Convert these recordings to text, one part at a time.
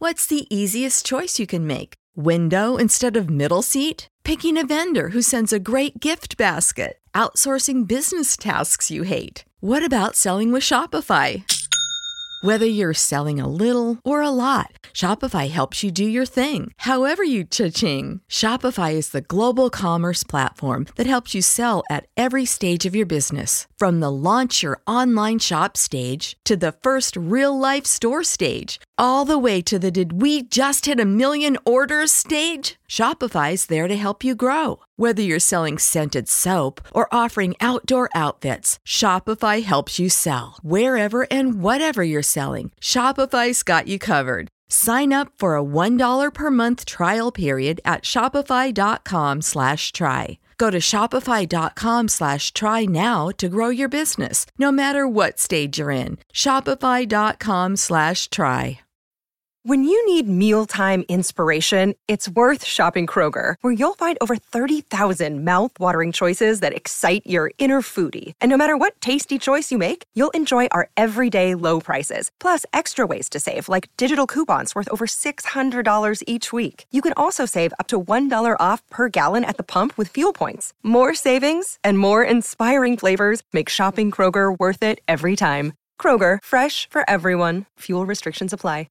What's the easiest choice you can make? Window instead of middle seat? Picking a vendor who sends a great gift basket? Outsourcing business tasks you hate? What about selling with Shopify? Whether you're selling a little or a lot, Shopify helps you do your thing, however you cha-ching. Shopify is the global commerce platform that helps you sell at every stage of your business. From the launch your online shop stage to the first real-life store stage, all the way to the did we just hit a million orders stage. Shopify's there to help you grow. Whether you're selling scented soap or offering outdoor outfits, Shopify helps you sell. Wherever and whatever you're selling, Shopify's got you covered. Sign up for a $1 per month trial period at shopify.com/try. Go to shopify.com/try now to grow your business, no matter what stage you're in. Shopify.com/try. When you need mealtime inspiration, it's worth shopping Kroger, where you'll find over 30,000 mouth-watering choices that excite your inner foodie. And no matter what tasty choice you make, you'll enjoy our everyday low prices, plus extra ways to save, like digital coupons worth over $600 each week. You can also save up to $1 off per gallon at the pump with fuel points. More savings and more inspiring flavors make shopping Kroger worth it every time. Kroger, fresh for everyone. Fuel restrictions apply.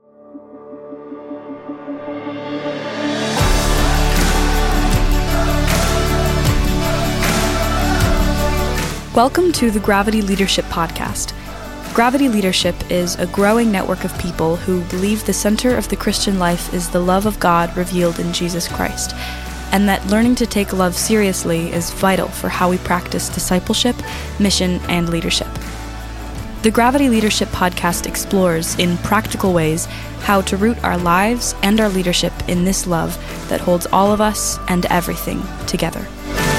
Welcome to the Gravity Leadership Podcast. Gravity Leadership is a growing network of people who believe the center of the Christian life is the love of God revealed in Jesus Christ, and that learning to take love seriously is vital for how we practice discipleship, mission, and leadership. The Gravity Leadership Podcast explores, in practical ways, how to root our lives and our leadership in this love that holds all of us and everything together.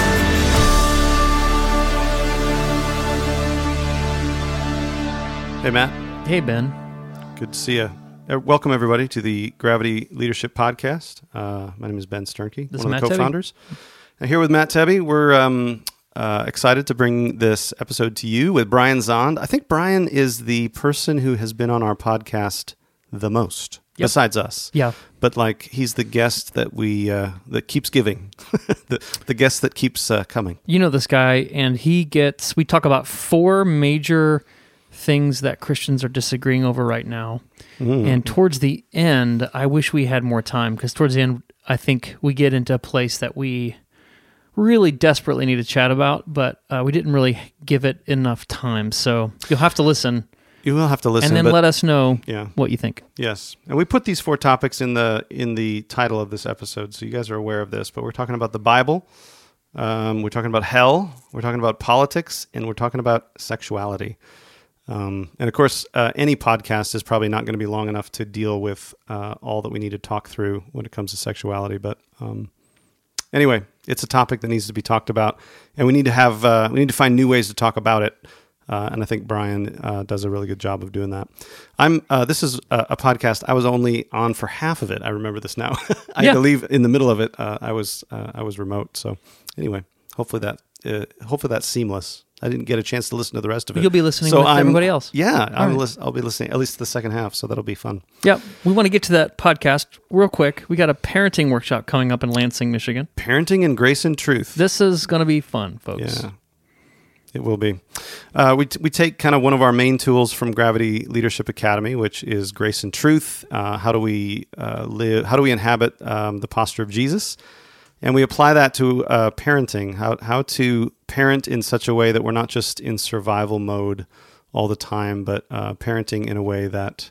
Hey, Matt. Hey, Ben. Good to see you. Welcome, everybody, to the Gravity Leadership Podcast. My name is Ben Sternke, one of the co-founders. And here with Matt Tebbe, we're excited to bring this episode to you with Brian Zond. I think Brian is the person who has been on our podcast the most, besides us. Yeah. But he's the guest that that keeps giving, the guest that keeps coming. You know this guy, and we talk about 4 major things that Christians are disagreeing over right now. And towards the end, I wish we had more time, because towards the end, I think we get into a place that we really desperately need to chat about, but we didn't really give it enough time. So you'll have to listen. You will have to listen. And then let us know what you think. Yes. And we put these 4 topics in the title of this episode, so you guys are aware of this, but we're talking about the Bible, we're talking about hell, we're talking about politics, and we're talking about sexuality. And of course, any podcast is probably not going to be long enough to deal with all that we need to talk through when it comes to sexuality. But anyway, it's a topic that needs to be talked about, and we need to find new ways to talk about it. And I think Brian does a really good job of doing that. This is a podcast. I was only on for half of it. I remember this now. I had to leave in the middle of it. I was remote. So anyway, hopefully that's seamless. I didn't get a chance to listen to the rest of it. You'll be listening with everybody else. Yeah, I'll be listening at least the second half, so that'll be fun. Yeah, we want to get to that podcast real quick. We got a parenting workshop coming up in Lansing, Michigan. Parenting in Grace and Truth. This is going to be fun, folks. Yeah, it will be. We take kind of one of our main tools from Gravity Leadership Academy, which is Grace and Truth. How do we live? How do we inhabit the posture of Jesus? And we apply that to parenting, how to parent in such a way that we're not just in survival mode all the time, but parenting in a way that,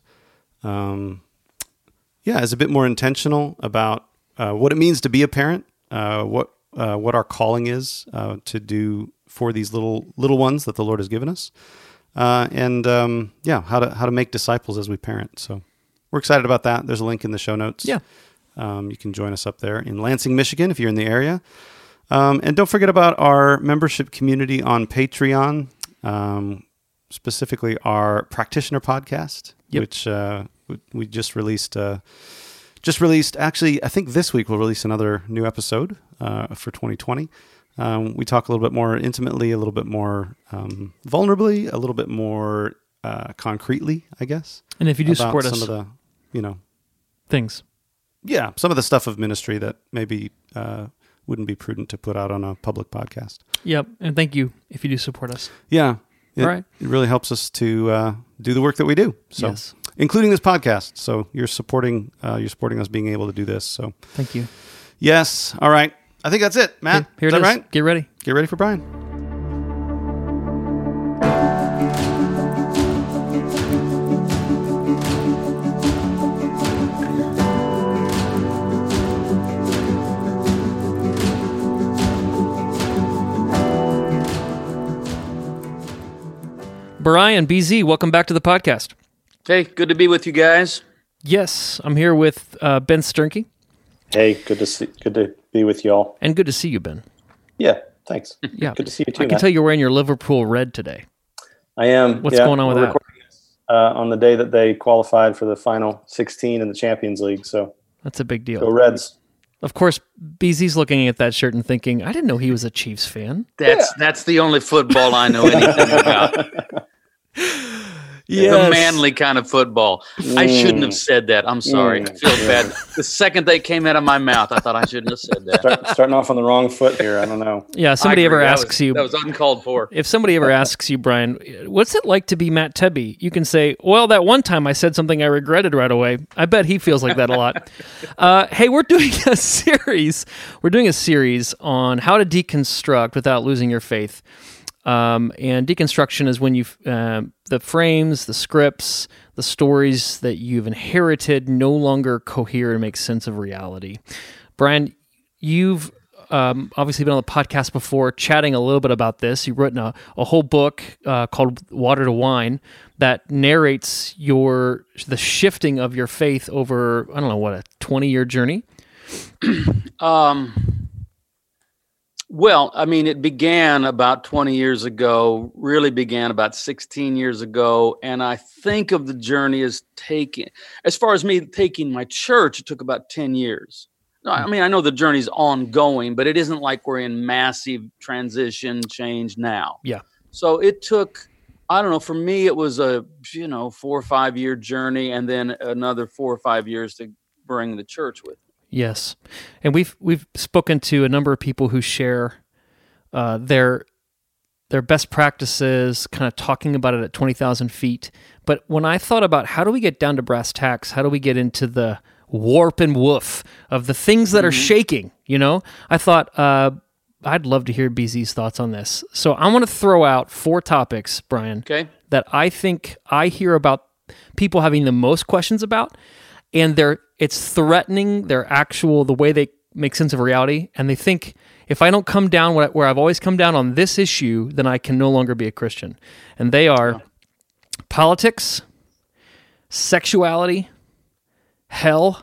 is a bit more intentional about what it means to be a parent, what our calling is to do for these little ones that the Lord has given us, and how to make disciples as we parent. So we're excited about that. There's a link in the show notes. Yeah. You can join us up there in Lansing, Michigan, if you're in the area. And don't forget about our membership community on Patreon, specifically our practitioner podcast, which we just released. Actually, I think this week we'll release another new episode for 2020. We talk a little bit more intimately, a little bit more vulnerably, a little bit more concretely, I guess. And if you do support us, some of the, things. Yeah, some of the stuff of ministry that maybe wouldn't be prudent to put out on a public podcast. Yep, and thank you if you do support us. Yeah. It, All right. It really helps us to do the work that we do. So, Yes. including this podcast. So you're supporting us being able to do this. So Thank you. yes. All right. I think that's it, Matt. Here is it that is. right? Get ready. Get ready for Brian. Brian, BZ, welcome back to the podcast. Hey, good to be with you guys. Yes, I'm here with Ben Sternke, Hey, good to be with y'all. and good to see you, Ben. Yeah, thanks. Yeah, Good to see you too. I can Matt. tell you're wearing your Liverpool red today. I am. What's going on with we're that? recording this, on the day that they qualified for the final 16 in the Champions League. So That's a big go deal. Reds. Of course, BZ's looking at that shirt and thinking, I didn't know he was a Chiefs fan. That's the only football I know anything about. The manly kind of football. I shouldn't have said that. I'm sorry. I feel bad. The second they came out of my mouth, I thought I shouldn't have said that. Starting off on the wrong foot here. I don't know. Yeah, I somebody ever agree. asks you, That was uncalled for. if somebody ever asks you, Brian, what's it like to be Matt Tebby? You can say, well, that one time I said something I regretted right away. I bet he feels like that a lot. Hey, we're doing a series. We're doing a series on how to deconstruct without losing your faith. And deconstruction is when the frames, the scripts, the stories that you've inherited no longer cohere and make sense of reality. Brian, you've obviously been on the podcast before, chatting a little bit about this. You've written a whole book called Water to Wine that narrates the shifting of your faith over, I don't know, a 20-year journey? Well, I mean, it began about 20 years ago, really began about 16 years ago. And I think of the journey as far as me taking my church, it took about 10 years. I mean, I know the journey's ongoing, but it isn't like we're in massive transition change now. Yeah. So it took, I don't know, for me, it was a, 4 or 5 year journey and then another 4 or 5 years to bring the church with me. Yes, and we've spoken to a number of people who share their best practices, kind of talking about it at 20,000 feet. But when I thought about how do we get down to brass tacks, how do we get into the warp and woof of the things that are shaking, I thought I'd love to hear BZ's thoughts on this. So I want to throw out 4 topics, Brian, Okay. that I think I hear about people having the most questions about, and it's threatening the way they make sense of reality, and they think, if I don't come down where I've always come down on this issue, then I can no longer be a Christian. And they are politics, sexuality, hell,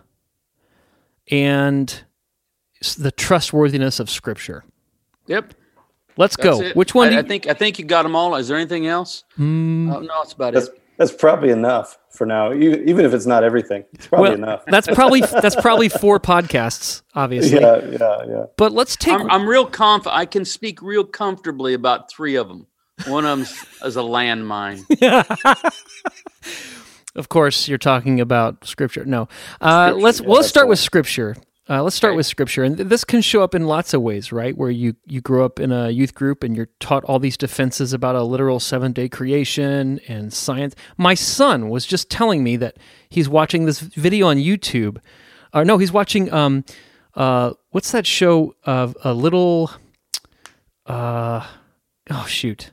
and the trustworthiness of Scripture. Yep. Let's That's go. it. Which one? I think you got them all. Is there anything else? No, that's about it. That's probably enough for now. Even if it's not everything, it's probably enough. That's probably 4 podcasts, obviously. Yeah. But let's take. I'm real confident. I can speak real comfortably about 3 of them. One of them is a landmine. Of course, you're talking about Scripture. No, let's start with Scripture. Let's start with Scripture, and this can show up in lots of ways, right? Where you grow up in a youth group and you're taught all these defenses about a literal 7-day creation and science. My son was just telling me that he's watching this video on YouTube. No, he's watching what's that show of a little? Oh shoot,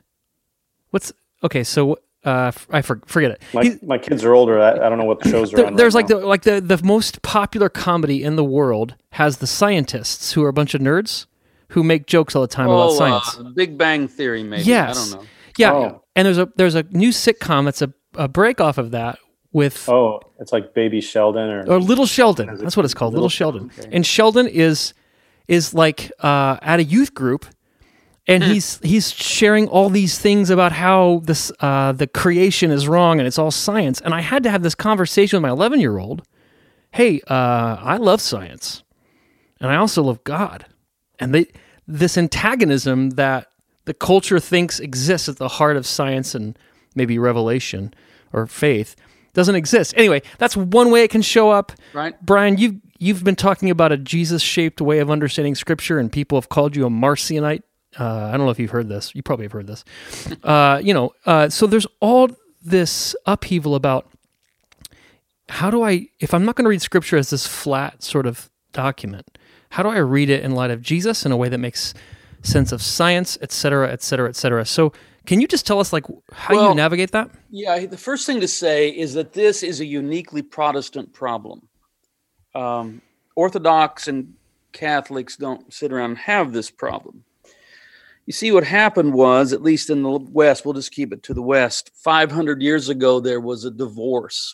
I forget it. My kids are older. I don't know what the shows are on. There's right now. the most popular comedy in the world has the scientists who are a bunch of nerds who make jokes all the time about science. Big Bang Theory, maybe. Yes. I don't know. Yeah, Oh. and there's a new sitcom that's a break off of that with It's like Baby Sheldon or Little Sheldon. That's what it's called, Little Sheldon. Okay. And Sheldon is like at a youth group. And he's sharing all these things about how the creation is wrong and it's all science. And I had to have this conversation with my 11-year-old. Hey, I love science, and I also love God. And this antagonism that the culture thinks exists at the heart of science and maybe revelation or faith doesn't exist. Anyway, that's one way it can show up. Right. Brian, you've been talking about a Jesus-shaped way of understanding Scripture, and people have called you a Marcionite. I don't know if you've heard this. You probably have heard this. So there's all this upheaval about if I'm not going to read Scripture as this flat sort of document, how do I read it in light of Jesus in a way that makes sense of science, et cetera, et cetera, et cetera? So can you just tell us how you navigate that? Yeah, the first thing to say is that this is a uniquely Protestant problem. Orthodox and Catholics don't sit around and have this problem. You see, what happened was, at least in the West, we'll just keep it to the West, 500 years ago, there was a divorce.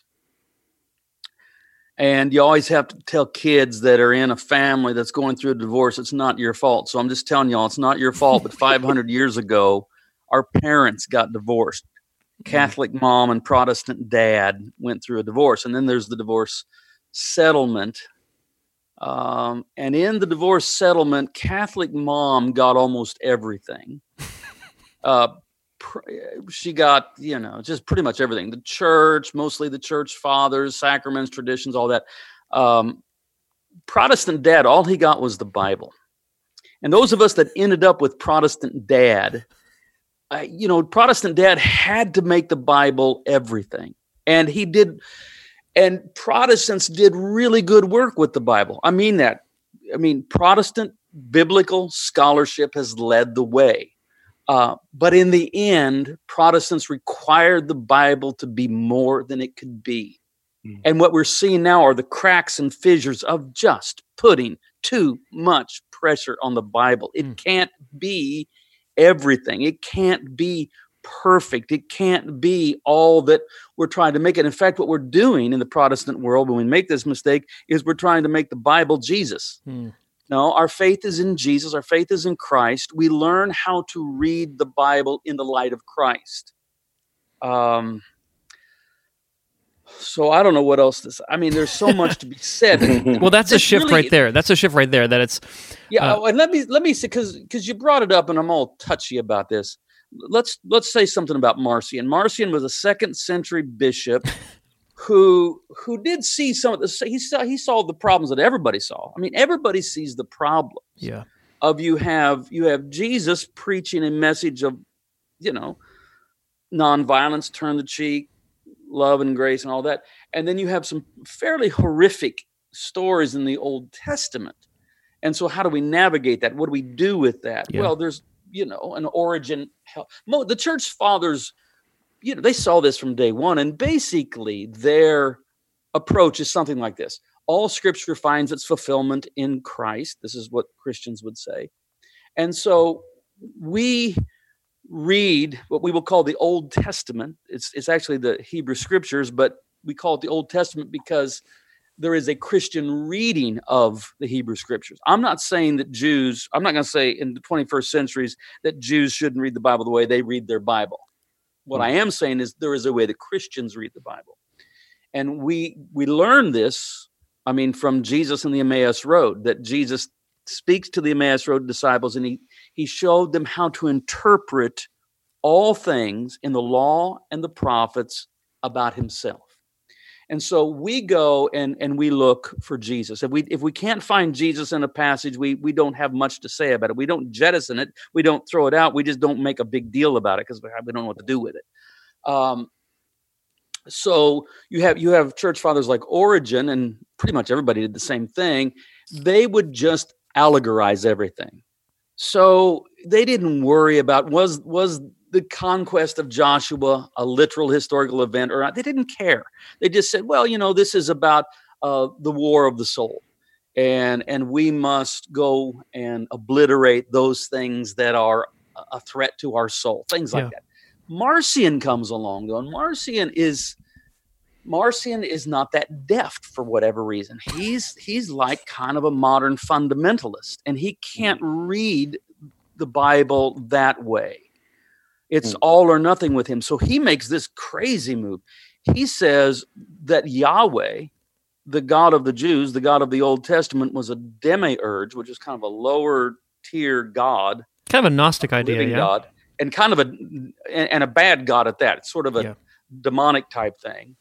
And you always have to tell kids that are in a family that's going through a divorce, it's not your fault. So I'm just telling y'all, it's not your fault. But 500 years ago, our parents got divorced. Catholic mom and Protestant dad went through a divorce. And then there's the divorce settlement. And in the divorce settlement, Catholic mom got almost everything. She got, just pretty much everything. The church, mostly the church fathers, sacraments, traditions, all that. Protestant dad, all he got was the Bible. And those of us that ended up with Protestant dad, Protestant dad had to make the Bible everything. And he did. And Protestants did really good work with the Bible. I mean that. Protestant biblical scholarship has led the way. But in the end, Protestants required the Bible to be more than it could be. And what we're seeing now are the cracks and fissures of just putting too much pressure on the Bible. It can't be everything. It can't be perfect. It can't be all that we're trying to make it. In fact, what we're doing in the Protestant world when we make this mistake is we're trying to make the Bible Jesus. No, our faith is in Jesus. Our faith is in Christ. We learn how to read the Bible in the light of Christ. So I don't know what else to say. There's so much to be said. Well, that's a shift right there. That's a shift right there. That it's and let me say, because you brought it up, and I'm all touchy about this. Let's say something about Marcion. Marcion was a 2nd century bishop who did see some of the. He saw the problems that everybody saw. Everybody sees the problems. Yeah. Of you have Jesus preaching a message of, nonviolence, turn the cheek, love and grace and all that. And then you have some fairly horrific stories in the Old Testament. And so how do we navigate that? What do we do with that? Yeah. Well, there's, an origin. The church fathers, they saw this from day one. And basically their approach is something like this. All Scripture finds its fulfillment in Christ. This is what Christians would say. And so we read what we will call the Old Testament. It's actually the Hebrew Scriptures, but we call it the Old Testament because there is a Christian reading of the Hebrew Scriptures. I'm not saying that I'm not going to say in the 21st centuries that Jews shouldn't read the Bible the way they read their Bible. What I am saying is there is a way that Christians read the Bible. And we learn this, from Jesus in the Emmaus Road, that Jesus speaks to the Emmaus Road disciples, and he showed them how to interpret all things in the law and the prophets about himself. And so we go and we look for Jesus. If we can't find Jesus in a passage, we don't have much to say about it. We don't jettison it. We don't throw it out. We just don't make a big deal about it because we don't know what to do with it. So you have church fathers like Origen, and pretty much everybody did the same thing. They would just allegorize everything. So they didn't worry about was the conquest of Joshua a literal historical event or not. They didn't care. They just said, well, this is about the war of the soul. And we must go and obliterate those things that are a threat to our soul, things like that. Marcion comes along, though, and Marcion is not that deft for whatever reason. He's like kind of a modern fundamentalist, and he can't read the Bible that way. It's all or nothing with him. So he makes this crazy move. He says that Yahweh, the God of the Jews, the God of the Old Testament, was a demiurge, which is kind of a lower tier God. Kind of a Gnostic idea, yeah. God, and kind of a bad God at that. It's sort of a demonic type thing.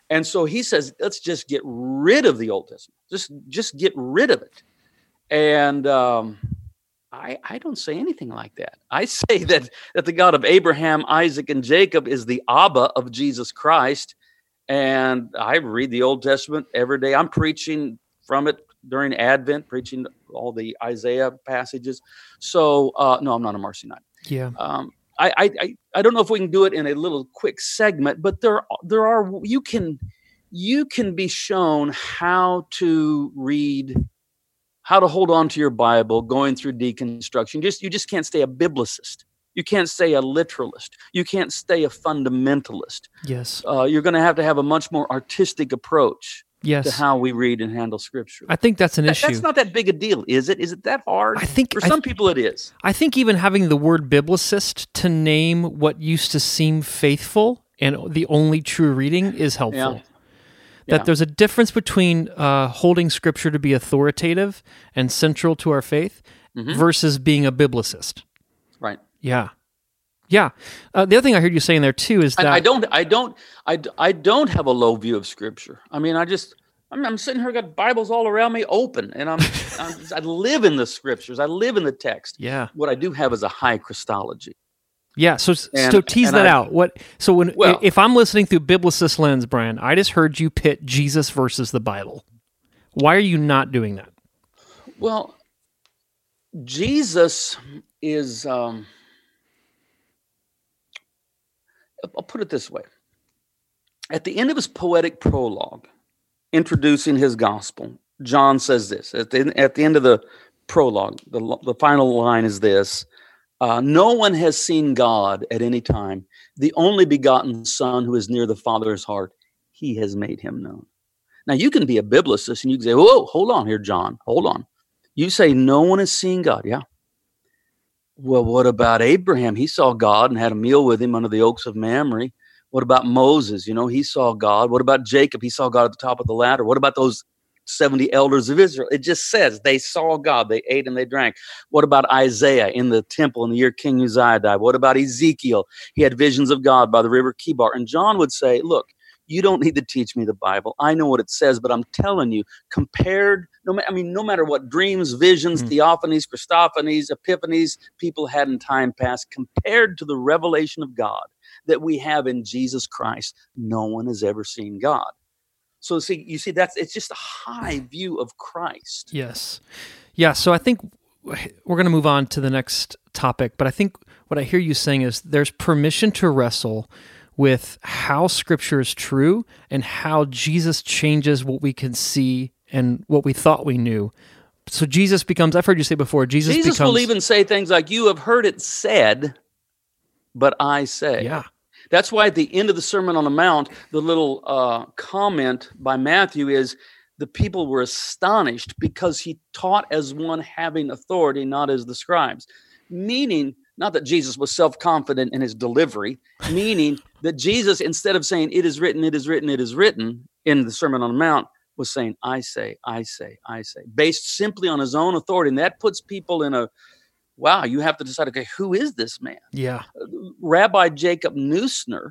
And so he says, let's just get rid of the Old Testament. Just get rid of it. And I don't say anything like that. I say that the God of Abraham, Isaac, and Jacob is the Abba of Jesus Christ. And I read the Old Testament every day. I'm preaching from it during Advent, preaching all the Isaiah passages. So, no, I'm not a Marcionite. Yeah. I don't know if we can do it in a little quick segment, but there are you can be shown how to read, how to hold on to your Bible, going through deconstruction. You just can't stay a biblicist. You can't stay a literalist. You can't stay a fundamentalist. Yes. You're going to have a much more artistic approach to how we read and handle Scripture. I think that's an issue. That's not that big a deal, is it? Is it that hard? I think for some people it is. I think even having the word biblicist to name what used to seem faithful and the only true reading is helpful. Yeah. That there's a difference between holding Scripture to be authoritative and central to our faith versus being a biblicist. Right. Yeah. Yeah. The other thing I heard you saying there too is that I don't have a low view of Scripture. I mean, I'm sitting here, got Bibles all around me open, and I live in the Scriptures. I live in the text. Yeah. What I do have is a high Christology. Yeah. So tease that out. If I'm listening through biblicist lens, Brian, I just heard you pit Jesus versus the Bible. Why are you not doing that? Well, Jesus is. I'll put it this way. At the end of his poetic prologue, introducing his gospel, John says this. At the end of the prologue, the final line is this. No one has seen God at any time. The only begotten Son who is near the Father's heart, he has made him known. Now, you can be a biblicist and you can say, whoa, hold on here, John. Hold on. You say no one has seen God. Yeah. Well, what about Abraham? He saw God and had a meal with him under the oaks of Mamre. What about Moses? He saw God. What about Jacob? He saw God at the top of the ladder. What about those 70 elders of Israel? It just says they saw God. They ate and they drank. What about Isaiah in the temple in the year King Uzziah died? What about Ezekiel? He had visions of God by the river Kibar. And John would say, look, you don't need to teach me the Bible. I know what it says, but I'm telling you, no matter what dreams, visions, theophanies, Christophanies, epiphanies people had in time past, compared to the revelation of God that we have in Jesus Christ, no one has ever seen God. So it's just a high view of Christ. Yes. Yeah. So I think we're going to move on to the next topic, but I think what I hear you saying is there's permission to wrestle with how Scripture is true and how Jesus changes what we can see and what we thought we knew. So Jesus becomes, I've heard you say before, Jesus will even say things like, you have heard it said, but I say. Yeah. That's why at the end of the Sermon on the Mount, the little comment by Matthew is, the people were astonished because he taught as one having authority, not as the scribes. Meaning, not that Jesus was self-confident in his delivery, meaning that Jesus, instead of saying, it is written, it is written, it is written, in the Sermon on the Mount, was saying, I say, I say, I say, based simply on his own authority. And that puts people in wow, you have to decide, okay, who is this man? Yeah. Rabbi Jacob Neusner,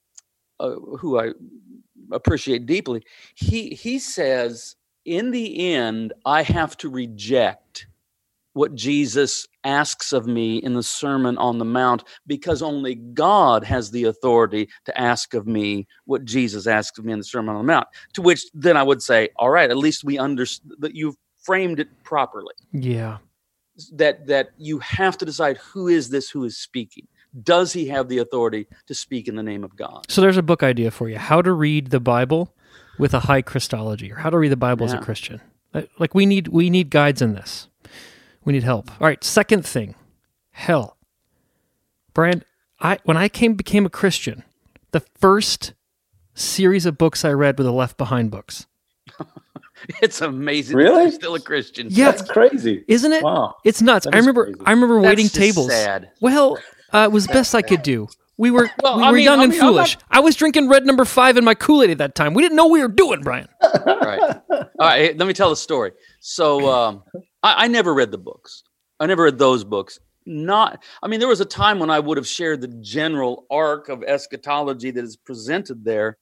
who I appreciate deeply, he says, in the end, I have to reject what Jesus asks of me in the Sermon on the Mount, because only God has the authority to ask of me what Jesus asks of me in the Sermon on the Mount. To which then I would say, all right, at least we understand that you've framed it properly. Yeah. That you have to decide who is this who is speaking. Does he have the authority to speak in the name of God? So there's a book idea for you: how to read the Bible with a high Christology, or how to read the Bible as a Christian. Like we need guides in this. We need help. All right, second thing, hell. Brian, when I became a Christian, the first series of books I read were the Left Behind books. It's amazing. Really? You're still a Christian. Yeah, that's crazy, isn't it? Wow, it's nuts. I remember waiting just tables. Sad. Well, it was the best I could do. We were young and I'm foolish. I was drinking Red No. 5 in my Kool-Aid at that time. We didn't know what we were doing, Brian. Right. All right. Let me tell the story. So I never read the books. I never read those books. There was a time when I would have shared the general arc of eschatology that is presented there.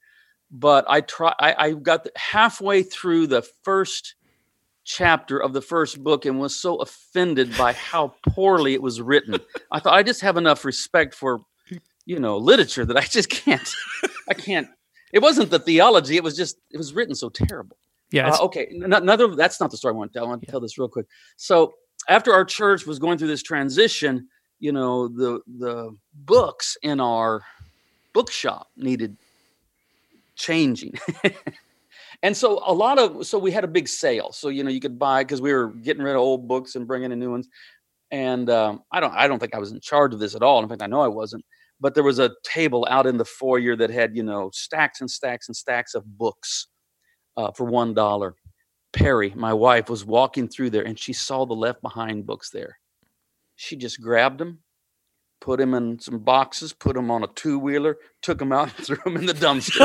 but I got halfway through the first chapter of the first book and was so offended by how poorly it was written. I thought I just have enough respect for, literature that I just can't. I can't. It wasn't the theology. It was written so terrible. Yeah. Okay. That's not the story I want to tell. I want to tell this real quick. So after our church was going through this transition, the books in our bookshop needed changing. And so we had a big sale. So, you could buy, because we were getting rid of old books and bringing in new ones. And I don't think I was in charge of this at all. In fact, I know I wasn't. But there was a table out in the foyer that had, stacks and stacks and stacks of books for $1. Perry, my wife, was walking through there and she saw the Left Behind books there. She just grabbed them, put them in some boxes, put them on a two-wheeler, took them out and threw them in the dumpster.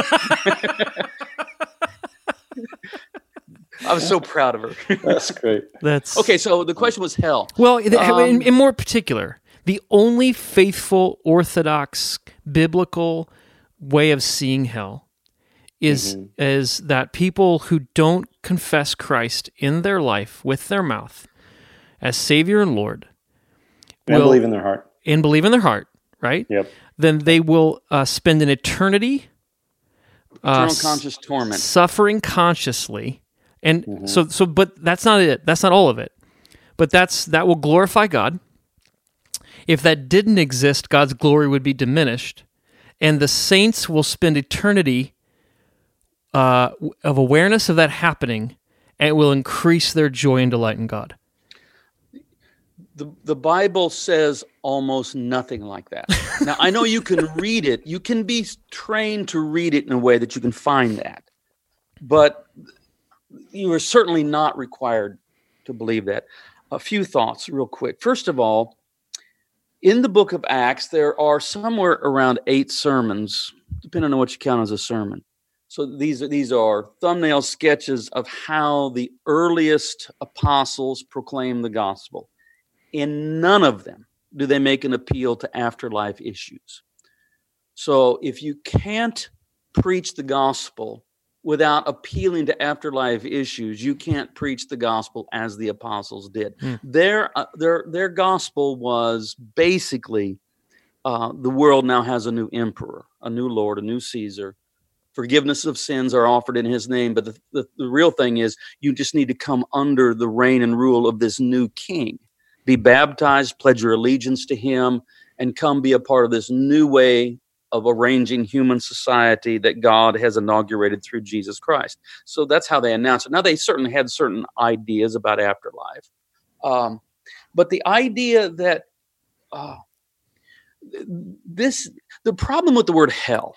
I was so proud of her. That's great. Okay. So the question was hell. Well, in more particular, the only faithful, orthodox, biblical way of seeing hell is that people who don't confess Christ in their life with their mouth as Savior and Lord, and believe in their heart, right? Yep. Then they will spend an eternity. Eternal conscious torment, suffering consciously, and so. But that's not it. That's not all of it. But that will glorify God. If that didn't exist, God's glory would be diminished, and the saints will spend eternity of awareness of that happening, and it will increase their joy and delight in God. The Bible says almost nothing like that. Now, I know you can read it. You can be trained to read it in a way that you can find that. But you are certainly not required to believe that. A few thoughts real quick. First of all, in the book of Acts, there are somewhere around 8 sermons, depending on what you count as a sermon. So these are thumbnail sketches of how the earliest apostles proclaimed the gospel. In none of them do they make an appeal to afterlife issues. So if you can't preach the gospel without appealing to afterlife issues, you can't preach the gospel as the apostles did. Their gospel was basically the world now has a new emperor, a new Lord, a new Caesar. Forgiveness of sins are offered in his name. But the real thing is you just need to come under the reign and rule of this new king. Be baptized, pledge your allegiance to him, and come be a part of this new way of arranging human society that God has inaugurated through Jesus Christ. So that's how they announced it. Now, they certainly had certain ideas about afterlife. But the idea that the problem with the word hell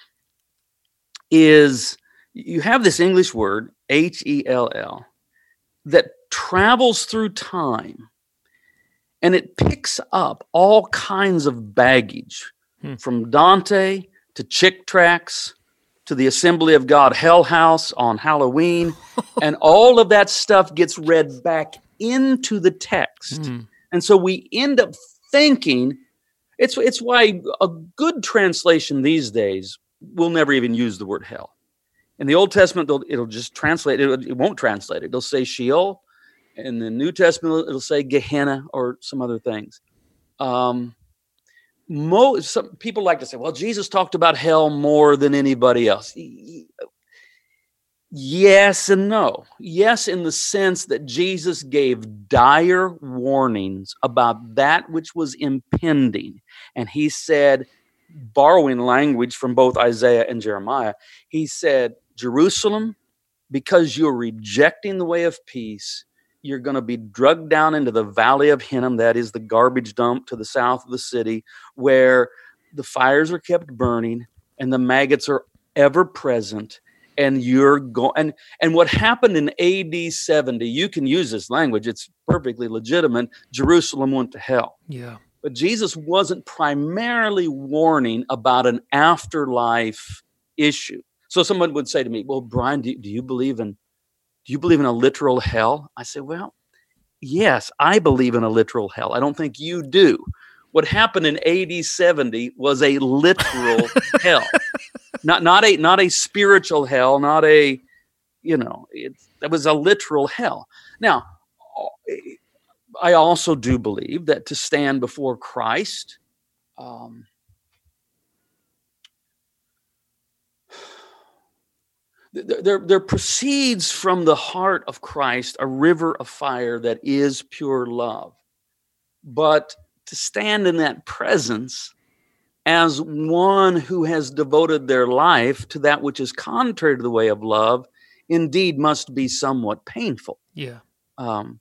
is you have this English word, H-E-L-L, that travels through time. And it picks up all kinds of baggage, from Dante to Chick Tracts to the Assembly of God Hell House on Halloween. And all of that stuff gets read back into the text. And so we end up thinking, it's why a good translation these days will never even use the word hell. In the Old Testament, it'll just translate it. It won't translate it. It'll say Sheol. In the New Testament, it'll say Gehenna or some other things. Some people like to say, well, Jesus talked about hell more than anybody else. Yes and no. Yes, in the sense that Jesus gave dire warnings about that which was impending. And he said, borrowing language from both Isaiah and Jeremiah, he said, Jerusalem, because you're rejecting the way of peace, you're going to be drugged down into the valley of Hinnom, that is the garbage dump to the south of the city, where the fires are kept burning and the maggots are ever present. And you're going, and what happened in AD 70, you can use this language, it's perfectly legitimate. Jerusalem went to hell. Yeah. But Jesus wasn't primarily warning about an afterlife issue. So someone would say to me, well, Brian, do you believe in a literal hell? I say, well, yes, I believe in a literal hell. I don't think you do. What happened in AD 70 was a literal hell. not a spiritual hell, not a, that was a literal hell. Now, I also do believe that to stand before Christ, there proceeds from the heart of Christ a river of fire that is pure love. But to stand in that presence as one who has devoted their life to that which is contrary to the way of love, indeed must be somewhat painful. Yeah. I'm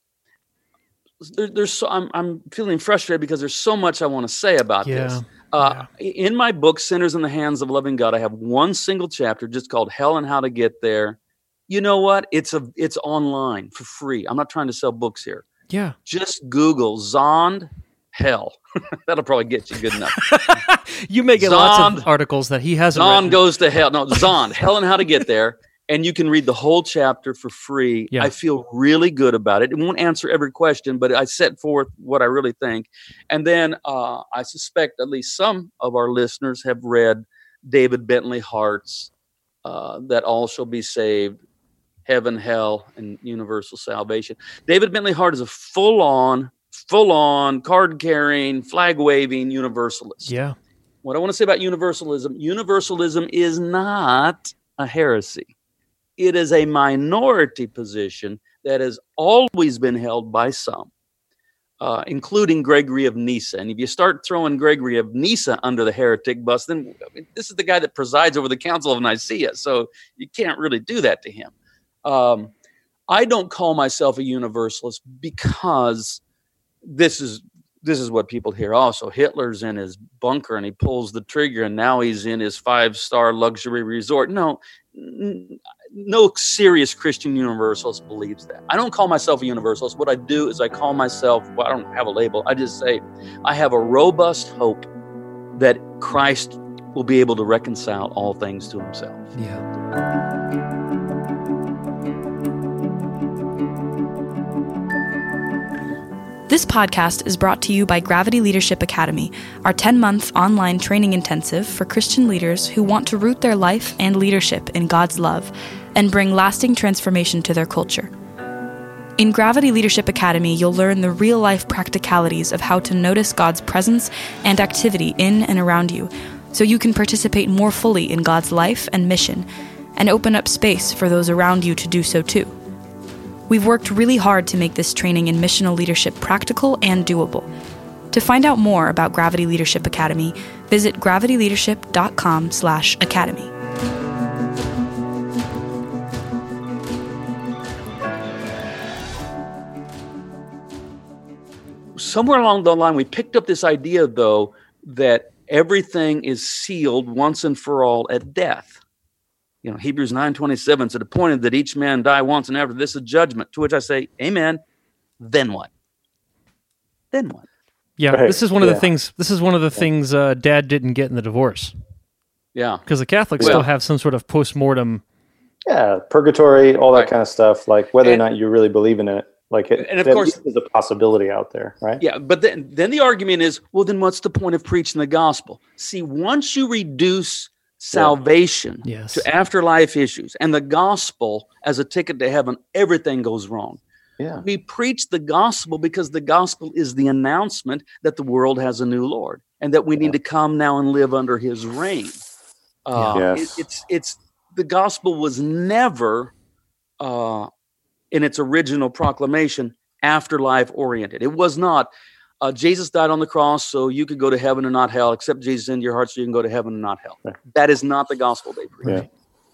feeling frustrated because there's so much I want to say about this. In my book, Sinners in the Hands of a Loving God, I have one single chapter just called Hell and How to Get There. You know what? It's online for free. I'm not trying to sell books here. Yeah. Just Google Zond Hell. That'll probably get you good enough. You may get lots of articles that he hasn't Zond written. Goes to Hell. No, Zond, Hell and How to Get There. And you can read the whole chapter for free. Yeah. I feel really good about it. It won't answer every question, but I set forth what I really think. And then I suspect at least some of our listeners have read David Bentley Hart's That All Shall Be Saved, Heaven, Hell, and Universal Salvation. David Bentley Hart is a full-on, card-carrying, flag-waving universalist. Yeah. What I want to say about universalism is not a heresy. It is a minority position that has always been held by some, including Gregory of Nyssa. And if you start throwing Gregory of Nyssa under the heretic bus, then this is the guy that presides over the Council of Nicaea. So you can't really do that to him. I don't call myself a universalist because this is what people hear. Also, Hitler's in his bunker and he pulls the trigger and now he's in his 5-star luxury resort. No serious Christian universalist believes that. I don't call myself a universalist. What I do is I call myself, I don't have a label. I just say I have a robust hope that Christ will be able to reconcile all things to himself. Yeah. This podcast is brought to you by Gravity Leadership Academy, our 10-month online training intensive for Christian leaders who want to root their life and leadership in God's love and bring lasting transformation to their culture. In Gravity Leadership Academy, you'll learn the real-life practicalities of how to notice God's presence and activity in and around you, so you can participate more fully in God's life and mission, and open up space for those around you to do so too. We've worked really hard to make this training in missional leadership practical and doable. To find out more about Gravity Leadership Academy, visit gravityleadership.com/academy. Somewhere along the line, we picked up this idea, though, that everything is sealed once and for all at death. Hebrews 9:27 said, appointed that each man die once, and after this is judgment. To which I say, amen. Then what? Yeah, Right. this is one of the things. This is one of the things Dad didn't get in the divorce, Yeah. because the Catholics still have some sort of post-mortem. Yeah, purgatory, all that Right. kind of stuff. Like whether or not you really believe in it, And of course, there's a possibility out there, right? Yeah, but then the argument is, well, then what's the point of preaching the gospel? See, once you reduce salvation Yes. to afterlife issues and the gospel as a ticket to heaven, everything goes wrong. Yeah. We preach the gospel because the gospel is the announcement that the world has a new Lord and that we need to come now and live under his reign. Yes. It's the gospel was never in its original proclamation afterlife oriented. It was not Jesus died on the cross so you could go to heaven and not hell. Accept Jesus into your heart so you can go to heaven and not hell. Right. That is not the gospel they preach.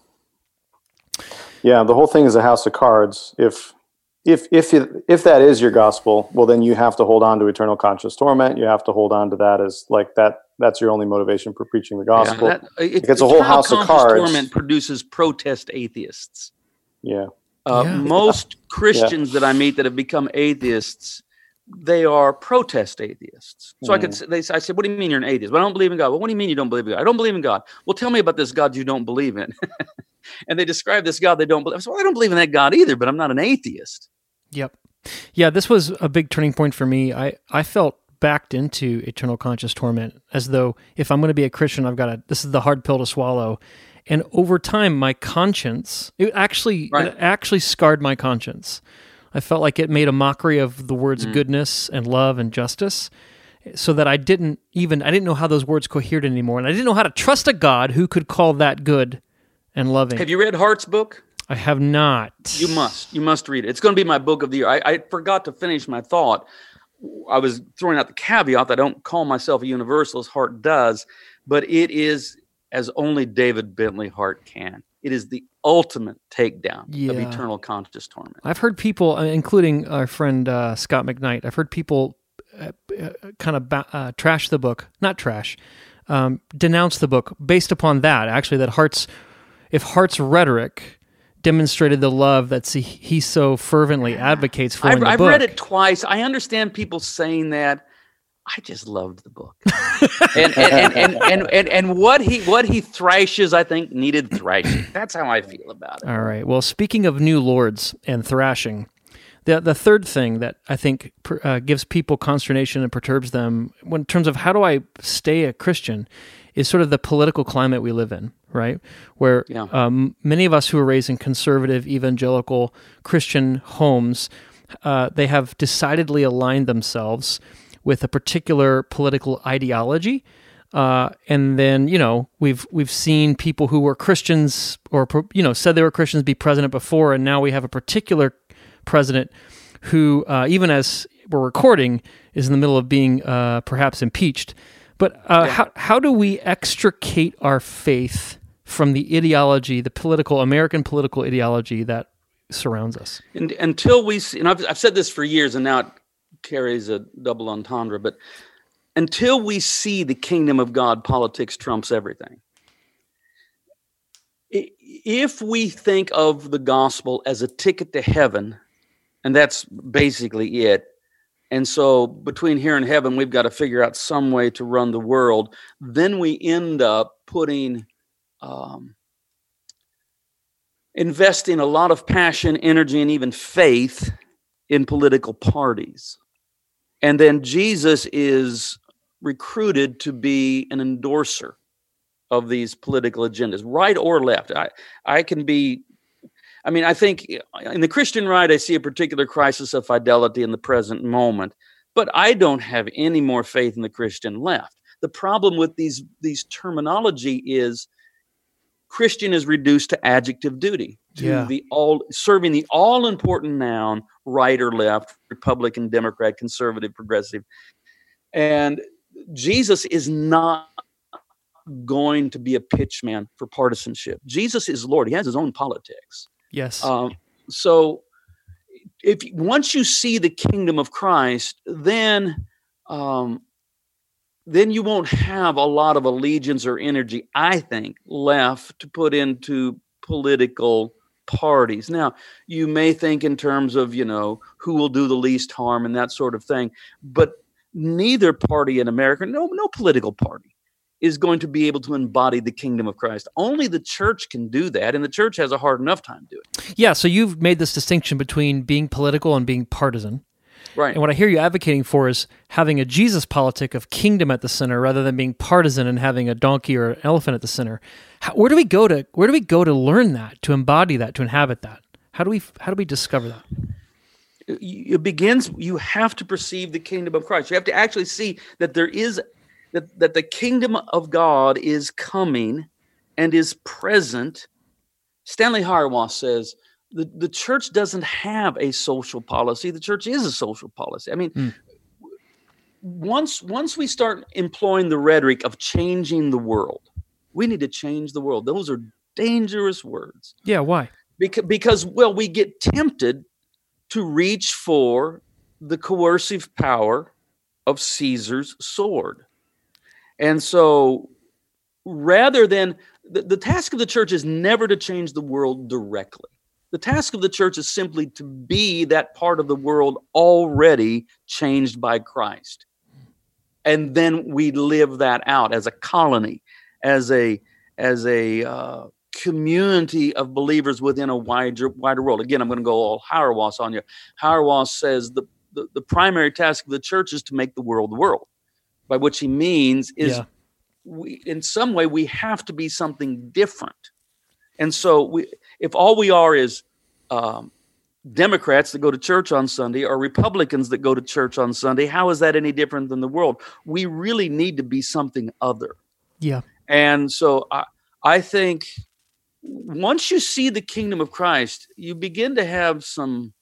Yeah, the whole thing is a house of cards. If that is your gospel, well, then you have to hold on to eternal conscious torment. You have to hold on to that as like that. That's your only motivation for preaching the gospel. It's a whole house of cards. Torment produces protest atheists. Yeah. Most Christians that I meet that have become atheists, they are protest atheists. So I said, what do you mean you're an atheist? Well, I don't believe in God. Well, what do you mean you don't believe in God? I don't believe in God. Well, tell me about this God you don't believe in. And they describe this God they don't believe. I said, well, I don't believe in that God either, but I'm not an atheist. Yep. Yeah, this was a big turning point for me. I felt backed into eternal conscious torment, as though if I'm going to be a Christian, this is the hard pill to swallow. And over time, my conscience, it actually scarred my conscience. I felt like it made a mockery of the words goodness and love and justice, so that I didn't know how those words cohered anymore. And I didn't know how to trust a God who could call that good and loving. Have you read Hart's book? I have not. You must read it. It's going to be my book of the year. I forgot to finish my thought. I was throwing out the caveat that I don't call myself a universalist. Hart does, but it is as only David Bentley Hart can. It is the ultimate takedown of eternal conscious torment. I've heard people, including our friend Scott McKnight, I've heard people kind of trash the book, not trash, denounce the book based upon that, actually, that if Hart's rhetoric demonstrated the love that he so fervently advocates for in the book. I've read it twice. I understand people saying that. I just loved the book, and what he thrashes, I think, needed thrashing. That's how I feel about it. All right. Well, speaking of new lords and thrashing, the third thing that I think gives people consternation and perturbs them, in terms of how do I stay a Christian, is sort of the political climate we live in, right? Where many of us who are raised in conservative, evangelical, Christian homes, they have decidedly aligned themselves with a particular political ideology, and then we've seen people who were Christians or said they were Christians be president before, and now we have a particular president who, even as we're recording, is in the middle of being perhaps impeached. But how do we extricate our faith from the ideology, the American political ideology that surrounds us? And until we see, and I've said this for years, and now it carries a double entendre, but until we see the kingdom of God, politics trumps everything. If we think of the gospel as a ticket to heaven, and that's basically it, and so between here and heaven, we've got to figure out some way to run the world, then we end up investing a lot of passion, energy, and even faith in political parties. And then Jesus is recruited to be an endorser of these political agendas, right or left. I think in the Christian right, I see a particular crisis of fidelity in the present moment, but I don't have any more faith in the Christian left. The problem with these terminology is Christian is reduced to adjective duty, to serving the all-important noun, right or left, Republican, Democrat, conservative, progressive. And Jesus is not going to be a pitchman for partisanship. Jesus is Lord. He has his own politics. Yes. So once you see the kingdom of Christ, then you won't have a lot of allegiance or energy, I think, left to put into political parties. Now, you may think in terms of, who will do the least harm and that sort of thing, but neither party in America, no political party, is going to be able to embody the kingdom of Christ. Only the church can do that, and the church has a hard enough time doing it. Yeah, so you've made this distinction between being political and being partisan. Right. And what I hear you advocating for is having a Jesus politic of kingdom at the center rather than being partisan and having a donkey or an elephant at the center. Where do we go to learn that, to embody that, to inhabit that? How do we discover that? It begins, you have to perceive the kingdom of Christ. You have to actually see that that the kingdom of God is coming and is present. Stanley Hauerwas says, the church doesn't have a social policy. The church is a social policy. I mean, once we start employing the rhetoric of changing the world, we need to change the world. Those are dangerous words. Yeah, why? Because we get tempted to reach for the coercive power of Caesar's sword. And so rather than, the task of the church is never to change the world directly. The task of the church is simply to be that part of the world already changed by Christ. And then we live that out as a colony, as a community of believers within a wider world. Again, I'm going to go all Hauerwas on you. Hauerwas says the primary task of the church is to make the world the world. By which he means is we, in some way, we have to be something different. And so if all we are is Democrats that go to church on Sunday or Republicans that go to church on Sunday, how is that any different than the world? We really need to be something other. Yeah. And so I think once you see the kingdom of Christ, you begin to have some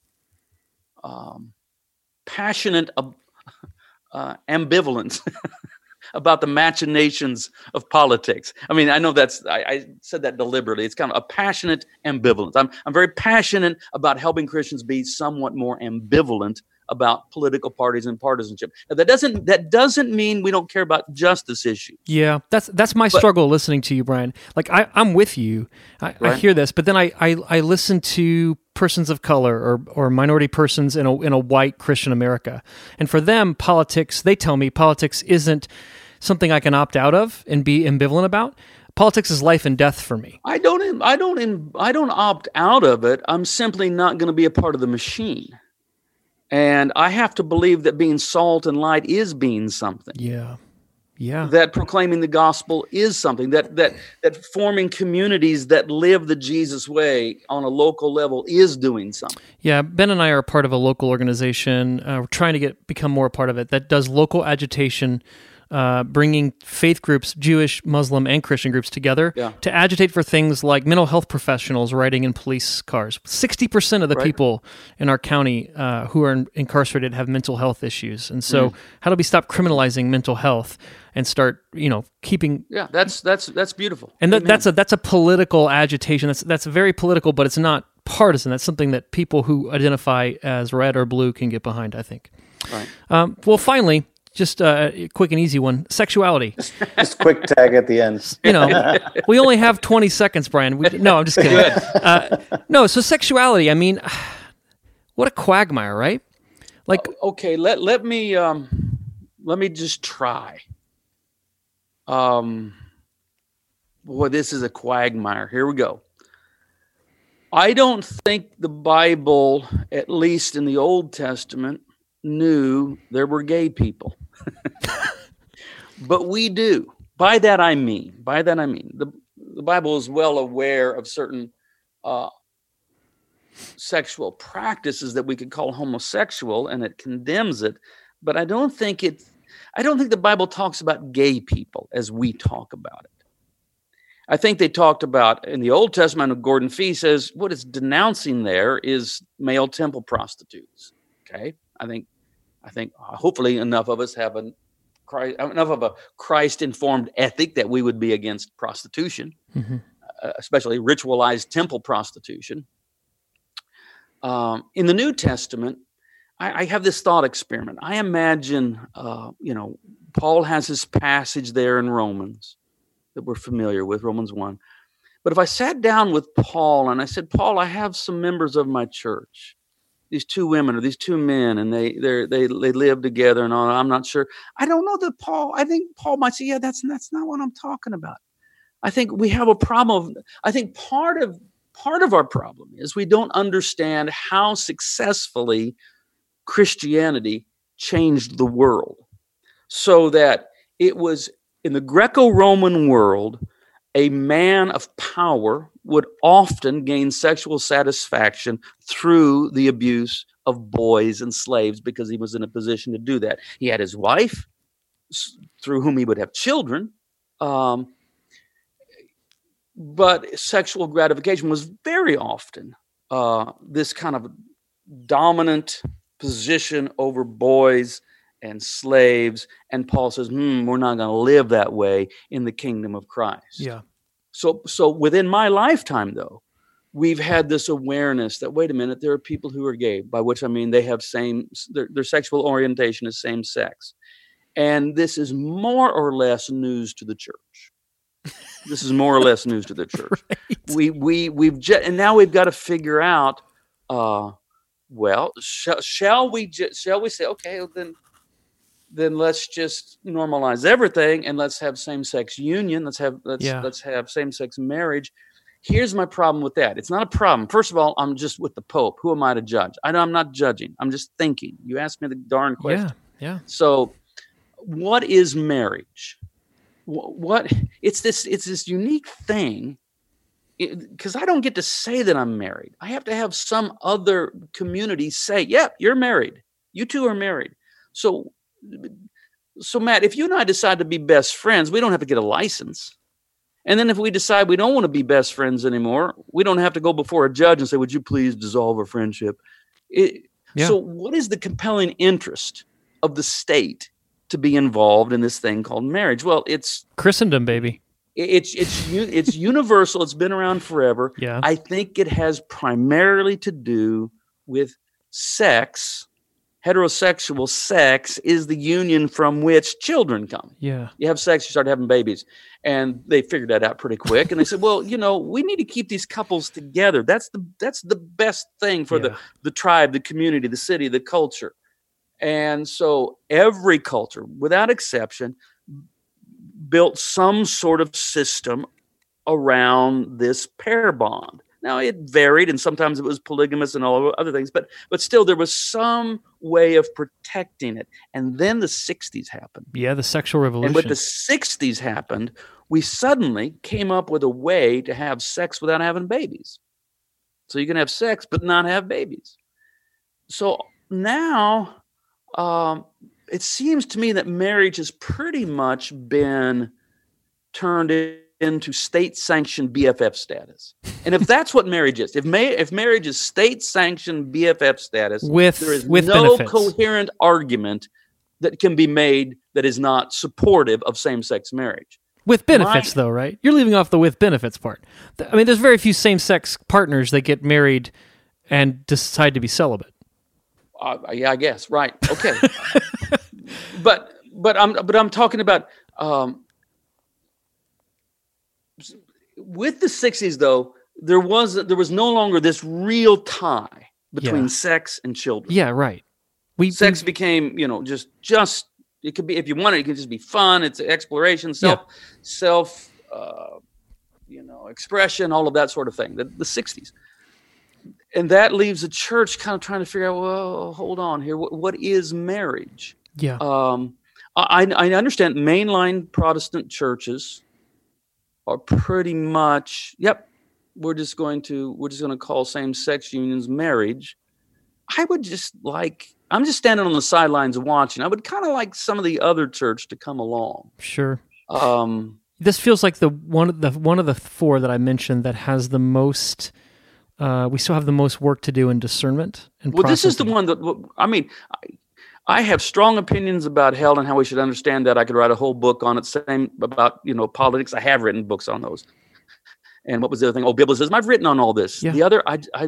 passionate ambivalence about the machinations of politics. I mean, I know I said that deliberately. It's kind of a passionate ambivalence. I'm very passionate about helping Christians be somewhat more ambivalent about political parties and partisanship. Now, that doesn't mean we don't care about justice issues. Yeah, that's my struggle listening to you, Brian. Like I'm with you. I hear this, but then I listen to persons of color or minority persons in a white Christian America, and for them, politics. They tell me politics isn't something I can opt out of and be ambivalent about. Politics is life and death for me. I don't opt out of it. I'm simply not going to be a part of the machine. And I have to believe that being salt and light is being something. Yeah. Yeah. That proclaiming the gospel is something. That forming communities that live the Jesus way on a local level is doing something. Yeah, Ben and I are a part of a local organization. We're trying to become more a part of it that does local agitation, bringing faith groups, Jewish, Muslim, and Christian groups together to agitate for things like mental health professionals riding in police cars. 60% of the people in our county who are incarcerated have mental health issues. And so how do we stop criminalizing mental health and start, keeping... Yeah, that's beautiful. And that's a political agitation. That's very political, but it's not partisan. That's something that people who identify as red or blue can get behind, I think. Right. Well, finally... Just a quick and easy one. Sexuality. Just quick tag at the end. We only have 20 seconds, Brian. No, I'm just kidding. So sexuality, I mean, what a quagmire, right? Like, okay, let me just try. Boy, this is a quagmire. Here we go. I don't think the Bible, at least in the Old Testament, knew there were gay people. But we do. By that I mean the Bible is well aware of certain sexual practices that we could call homosexual, and it condemns it. But I don't think the Bible talks about gay people as we talk about it. I think they talked about in the Old Testament. Gordon Fee says what it's denouncing there is male temple prostitutes. Okay. I think hopefully enough of us have enough of a Christ-informed ethic that we would be against prostitution, especially ritualized temple prostitution. In the New Testament, I have this thought experiment. I imagine, Paul has his passage there in Romans that we're familiar with, Romans 1. But if I sat down with Paul and I said, Paul, I have some members of my church, these two women or these two men, and they live together and all. I'm not sure. I don't know that Paul. I think Paul might say, "Yeah, that's not what I'm talking about." I think we have a problem. I think part of our problem is we don't understand how successfully Christianity changed the world, so that it was in the Greco-Roman world. A man of power would often gain sexual satisfaction through the abuse of boys and slaves because he was in a position to do that. He had his wife, through whom he would have children, but sexual gratification was very often this kind of dominant position over boys and slaves, and Paul says, we're not going to live that way in the kingdom of Christ. Yeah. So within my lifetime, though, we've had this awareness that, wait a minute, there are people who are gay, by which I mean they have their sexual orientation is same sex. And this is more or less news to the church. This is more or less news to the church. Right. And now we've got to figure out, shall we say, okay, then let's just normalize everything and let's have same-sex union. Let's have same-sex marriage. Here's my problem with that. It's not a problem. First of all, I'm just with the Pope. Who am I to judge? I'm not judging. I'm just thinking. You asked me the darn question. Yeah. So what is marriage? What it's this unique thing, because I don't get to say that I'm married. I have to have some other community say, yeah, you're married. You two are married. So Matt, if you and I decide to be best friends, we don't have to get a license. And then if we decide we don't want to be best friends anymore, we don't have to go before a judge and say, would you please dissolve our friendship? So what is the compelling interest of the state to be involved in this thing called marriage? Well, it's Christendom, baby. It's universal. It's been around forever. Yeah. I think it has primarily to do with sex. Heterosexual sex is the union from which children come. Yeah. You have sex, you start having babies. And they figured that out pretty quick. And they said, well, we need to keep these couples together. That's the best thing for the tribe, the community, the city, the culture. And so every culture, without exception, built some sort of system around this pair bond. Now, it varied, and sometimes it was polygamous and all other things, but still there was some way of protecting it. And then the 60s happened. Yeah, the sexual revolution. And when the 60s happened, we suddenly came up with a way to have sex without having babies. So you can have sex but not have babies. So now it seems to me that marriage has pretty much been turned into state-sanctioned BFF status. And if that's what marriage is, if marriage is state-sanctioned BFF status, there is no benefits. Coherent argument that can be made that is not supportive of same-sex marriage. With benefits, though, right? You're leaving off the with benefits part. I mean, there's very few same-sex partners that get married and decide to be celibate. Yeah, I guess. Right. Okay. but I'm talking about with the 60s, though, there was no longer this real tie between sex and children. Yeah, right. Sex became, just it could be, if you want it can just be fun. It's exploration, self expression, all of that sort of thing. The 60s. And that leaves the church kind of trying to figure out, well, hold on here. What is marriage? Yeah. I understand mainline Protestant churches are pretty much, we're just going to call same-sex unions marriage. I'm just standing on the sidelines watching. I would kind of like some of the other church to come along. Sure. This feels like one of the four that I mentioned that has the most. We still have the most work to do in discernment and processing. This is the one that I have strong opinions about hell and how we should understand that. I could write a whole book on it. Same about politics. I have written books on those. And what was the other thing? Oh, biblicism. I've written on all this. Yeah. The other,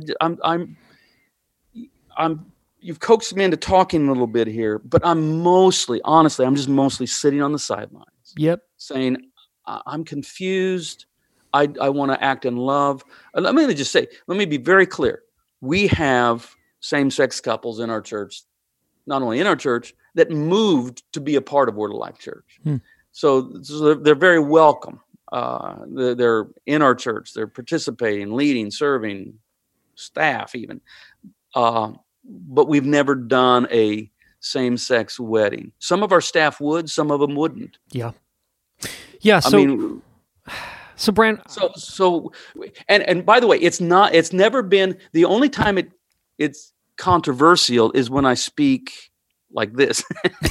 you've coaxed me into talking a little bit here, but I'm just mostly sitting on the sidelines. Yep. Saying I'm confused. I want to act in love. Let me just say, let me be very clear. We have same-sex couples in our church, not only in our church, that moved to be a part of Word of Life Church. So they're very welcome. They're in our church. They're participating, leading, serving, staff even. But we've never done a same-sex wedding. Some of our staff would, some of them wouldn't. Yeah. Yeah. So Brian, and by the way, it's never been, the only time it's controversial is when I speak like this.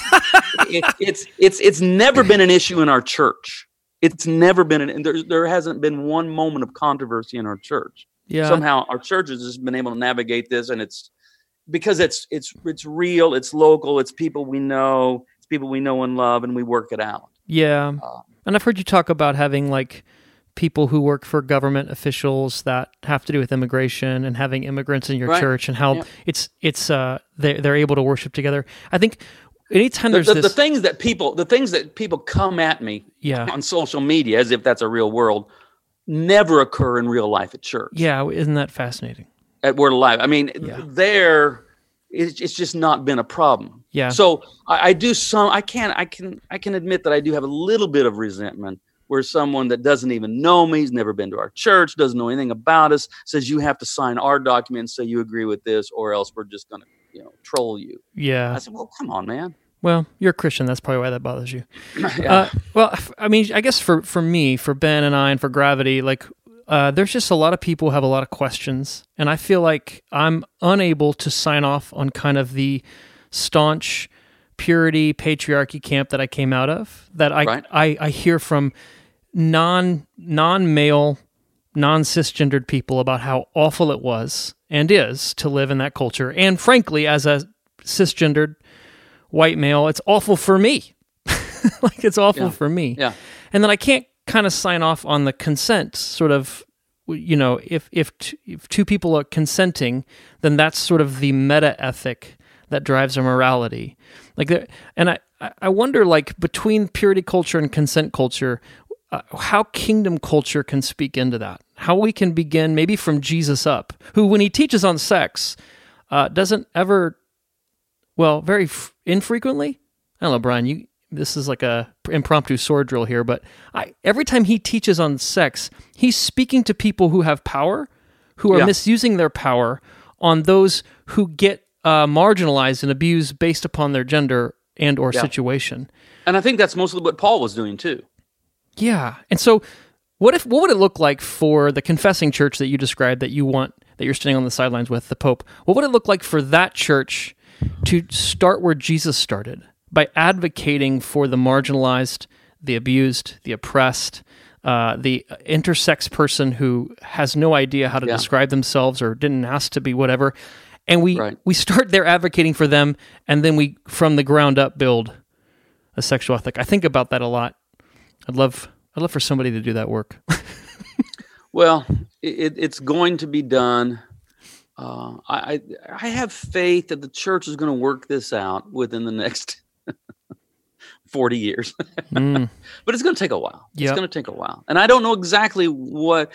It's never been an issue in our church. It's never been, and there hasn't been one moment of controversy in our church. Yeah. Somehow our church has just been able to navigate this, and it's because it's real, it's local, it's people we know, and love, and we work it out. Yeah. And I've heard you talk about having like people who work for government officials that have to do with immigration and having immigrants in your church and how they're able to worship together. I think anytime there's the things that people come at me on social media as if that's a real world never occur in real life at church. Yeah, isn't that fascinating? At Word of Life. I mean, it's just not been a problem. Yeah. So I can admit that I do have a little bit of resentment where someone that doesn't even know me, has never been to our church, doesn't know anything about us, says you have to sign our document and say you agree with this, or else we're just going to, troll you. Yeah. I said, well, come on, man. Well, you're a Christian. That's probably why that bothers you. Yeah. Well, I mean, I guess for me, for Ben and I, and for Gravity, like, there's just a lot of people who have a lot of questions, and I feel like I'm unable to sign off on kind of the staunch purity patriarchy camp that I came out of, that I hear from non-male, non-cisgendered people about how awful it was and is to live in that culture. And frankly, as a cisgendered white male, it's awful for me. Like, it's awful for me. Yeah. And then I can't kind of sign off on the consent sort of, if two people are consenting, then that's sort of the meta ethic that drives our morality. And I wonder, like, between purity culture and consent culture, how kingdom culture can speak into that. How we can begin maybe from Jesus up, who, when he teaches on sex, doesn't ever, very infrequently. I don't know, Brian, this is like a impromptu sword drill here, but every time he teaches on sex, he's speaking to people who have power, who are misusing their power on those who get marginalized and abused based upon their gender and or situation. And I think that's mostly what Paul was doing too. Yeah. And so what would it look like for the confessing church that you described, that you're standing on the sidelines with, the Pope? What would it look like for that church to start where Jesus started, by advocating for the marginalized, the abused, the oppressed, the intersex person who has no idea how to describe themselves or didn't ask to be whatever, and we start there advocating for them, and then we, from the ground up, build a sexual ethic. I think about that a lot. I'd love for somebody to do that work. Well, it's going to be done. I have faith that the church is going to work this out within the next 40 years. But it's going to take a while. Yep. It's going to take a while. And I don't know exactly what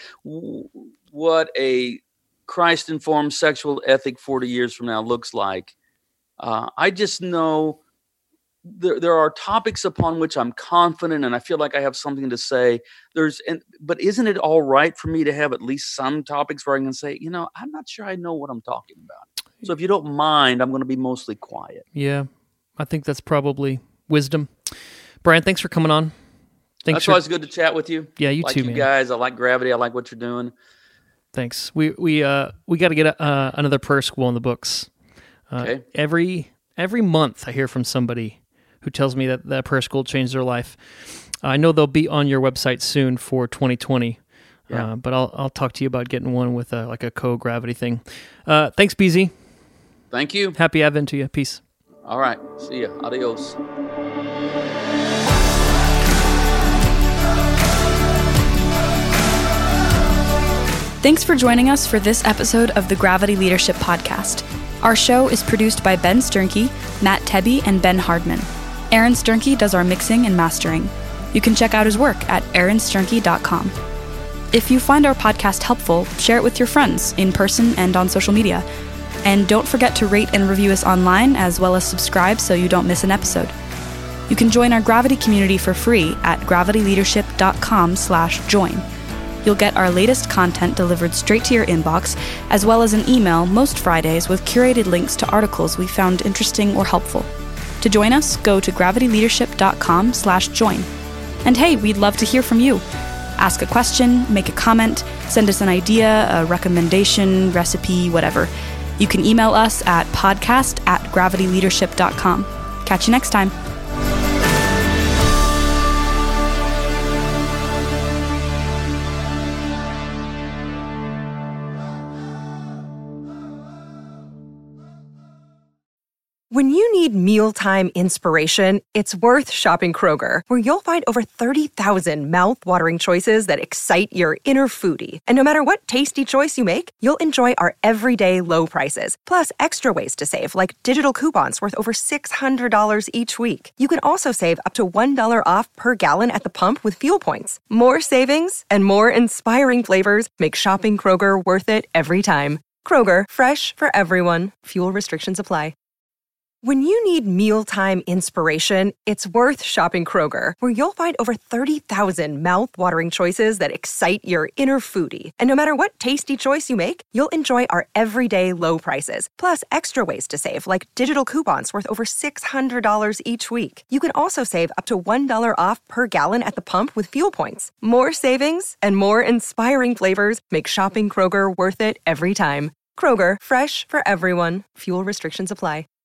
a Christ-informed sexual ethic 40 years from now looks like. I just know there are topics upon which I'm confident and I feel like I have something to say. But isn't it all right for me to have at least some topics where I can say, I'm not sure I know what I'm talking about. So if you don't mind, I'm going to be mostly quiet. Yeah, I think that's probably wisdom. Brian, thanks for coming on. That's always good to chat with you. Yeah, you too, man. You guys, I like Gravity. I like what you're doing. Thanks. We got to get another prayer school in the books. Okay. Every month I hear from somebody who tells me that prayer school changed their life. I know they'll be on your website soon for 2020. Yeah. But I'll talk to you about getting one with like a co-gravity thing. Thanks, BZ. Thank you. Happy Advent to you. Peace. All right. See ya. Adios. Thanks for joining us for this episode of the Gravity Leadership Podcast. Our show is produced by Ben Sternke, Matt Tebbe, and Ben Hardman. Aaron Sternke does our mixing and mastering. You can check out his work at aaronsternke.com. If you find our podcast helpful, share it with your friends in person and on social media. And don't forget to rate and review us online, as well as subscribe so you don't miss an episode. You can join our Gravity community for free at gravityleadership.com/join. You'll get our latest content delivered straight to your inbox, as well as an email most Fridays with curated links to articles we found interesting or helpful. To join us, go to gravityleadership.com/join. And hey, we'd love to hear from you. Ask a question, make a comment, send us an idea, a recommendation, recipe, whatever. You can email us at podcast@gravityleadership.com. Catch you next time. When you need mealtime inspiration, it's worth shopping Kroger, where you'll find over 30,000 mouth-watering choices that excite your inner foodie. And no matter what tasty choice you make, you'll enjoy our everyday low prices, plus extra ways to save, like digital coupons worth over $600 each week. You can also save up to $1 off per gallon at the pump with fuel points. More savings and more inspiring flavors make shopping Kroger worth it every time. Kroger, fresh for everyone. Fuel restrictions apply. When you need mealtime inspiration, it's worth shopping Kroger, where you'll find over 30,000 mouth-watering choices that excite your inner foodie. And no matter what tasty choice you make, you'll enjoy our everyday low prices, plus extra ways to save, like digital coupons worth over $600 each week. You can also save up to $1 off per gallon at the pump with fuel points. More savings and more inspiring flavors make shopping Kroger worth it every time. Kroger, fresh for everyone. Fuel restrictions apply.